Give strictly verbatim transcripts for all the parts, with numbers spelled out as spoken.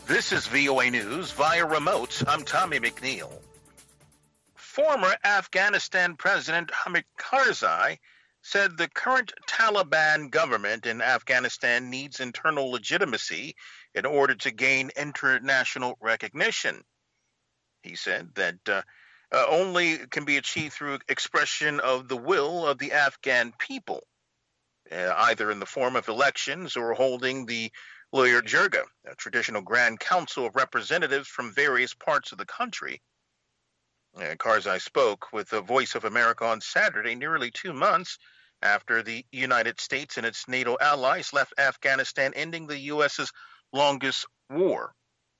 This is V O A News via remote. I'm Tommy McNeil. Former Afghanistan President Hamid Karzai said the current Taliban government in Afghanistan needs internal legitimacy in order to gain international recognition. He said that uh, uh, only can be achieved through expression of the will of the Afghan people, uh, either in the form of elections or holding the Loya Jirga, a traditional Grand Council of representatives from various parts of the country. Uh, Karzai spoke with the Voice of America on Saturday, nearly two months after the United States and its NATO allies left Afghanistan, ending the U S's longest war.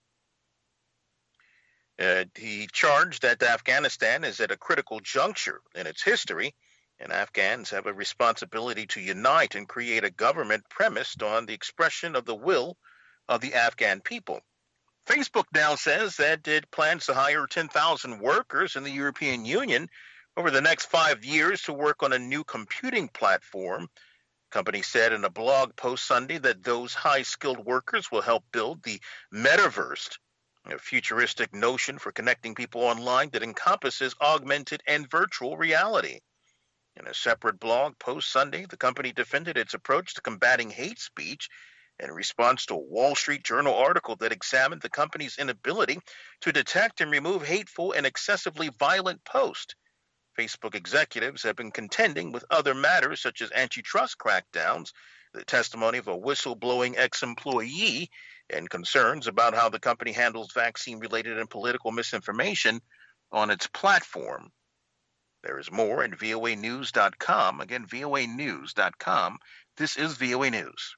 Uh, he charged that Afghanistan is at a critical juncture in its history, and Afghans have a responsibility to unite and create a government premised on the expression of the will of the Afghan people. Facebook now says that it plans to hire ten thousand workers in the European Union over the next five years to work on a new computing platform. The company said in a blog post Sunday that those high-skilled workers will help build the metaverse, a futuristic notion for connecting people online that encompasses augmented and virtual reality. In a separate blog post Sunday, the company defended its approach to combating hate speech in response to a Wall Street Journal article that examined the company's inability to detect and remove hateful and excessively violent posts. Facebook executives have been contending with other matters such as antitrust crackdowns, the testimony of a whistleblowing ex-employee, and concerns about how the company handles vaccine-related and political misinformation on its platform. There is more at V O A news dot com. Again, V O A news dot com. This is V O A News.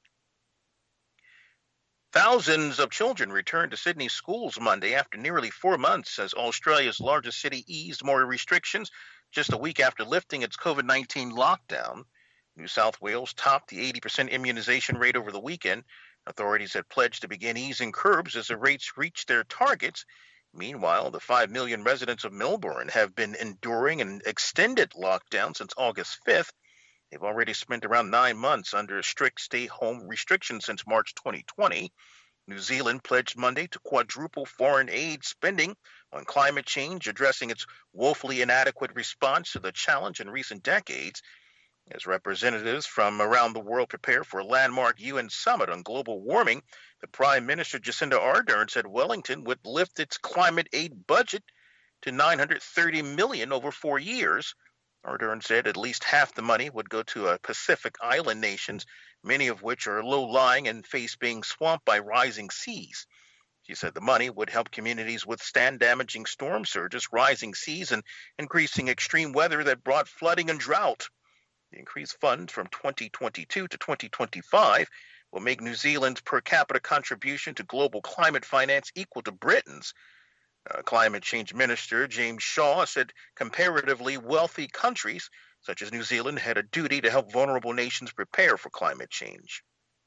Thousands of children returned to Sydney schools Monday after nearly four months as Australia's largest city eased more restrictions just a week after lifting its COVID nineteen lockdown. New South Wales topped the eighty percent immunization rate over the weekend. Authorities had pledged to begin easing curbs as the rates reached their targets. Meanwhile, the five million residents of Melbourne have been enduring an extended lockdown since August fifth. They've already spent around nine months under strict stay-home restrictions since March twenty twenty. New Zealand pledged Monday to quadruple foreign aid spending on climate change, addressing its woefully inadequate response to the challenge in recent decades. As representatives from around the world prepare for a landmark U N summit on global warming, the Prime Minister Jacinda Ardern said Wellington would lift its climate aid budget to nine hundred thirty million dollars over four years. Ardern said at least half the money would go to uh, Pacific Island nations, many of which are low-lying and face being swamped by rising seas. She said the money would help communities withstand damaging storm surges, rising seas, and increasing extreme weather that brought flooding and drought. The increased funds from twenty twenty-two to twenty twenty-five will make New Zealand's per capita contribution to global climate finance equal to Britain's. Uh, Climate Change Minister James Shaw said comparatively wealthy countries, such as New Zealand, had a duty to help vulnerable nations prepare for climate change.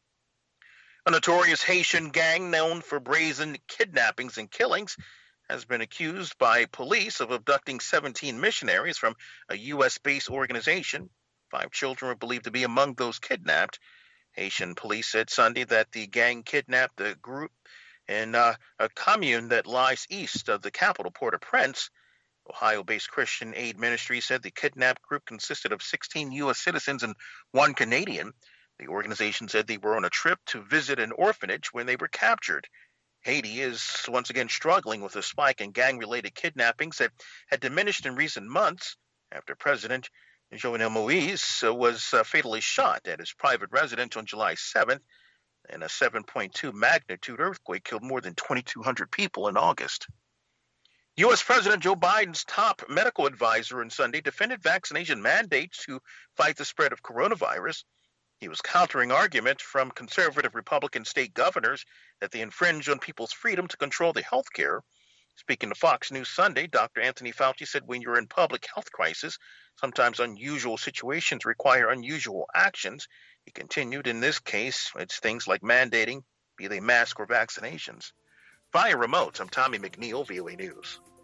A notorious Haitian gang known for brazen kidnappings and killings has been accused by police of abducting seventeen missionaries from a U S-based organization. Five children were believed to be among those kidnapped. Haitian police said Sunday that the gang kidnapped the group in uh, a commune that lies east of the capital, Port-au-Prince. Ohio-based Christian Aid Ministry said the kidnapped group consisted of sixteen U S citizens and one Canadian. The organization said they were on a trip to visit an orphanage when they were captured. Haiti is once again struggling with a spike in gang-related kidnappings that had diminished in recent months after President Jovenel Moise was uh, fatally shot at his private residence on July seventh, and a seven point two magnitude earthquake killed more than twenty-two hundred people in August. U S President Joe Biden's top medical advisor on Sunday defended vaccination mandates to fight the spread of coronavirus. He was countering arguments from conservative Republican state governors that they infringe on people's freedom to control their health care. Speaking to Fox News Sunday, Doctor Anthony Fauci said when you're in public health crisis, sometimes unusual situations require unusual actions. He continued, in this case, it's things like mandating, be they masks or vaccinations. Via remote, I'm Tommy McNeil, V O A News.